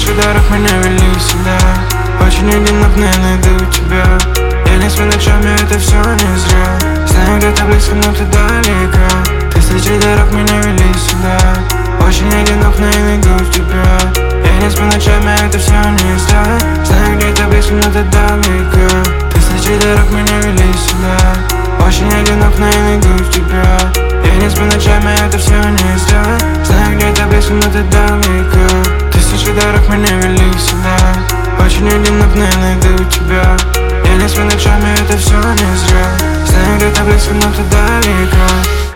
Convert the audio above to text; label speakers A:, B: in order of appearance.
A: Тысячи дорог меня вели сюда. Очень одинокно я найду тебя. Я не сплю ночами, это все не зря. Знаю, где-то близко, но ты далека. Тысячи дорог меня вели сюда. Очень одинокно я найду тебя. Я не сплю ночами, это все не зря. Знаю, где-то близко, но ты далека. Тысячи дорог меня вели сюда. Очень одинокно я найду тебя. Я не сплю ночами, это все не зря. Знаю, где-то близко, но ты далека. Тысячи дорог меня вели сюда. Очень одинокно я найду тебя. Я не сплю ночами, это все не зря. Знаю, где-то близко, но ты далека.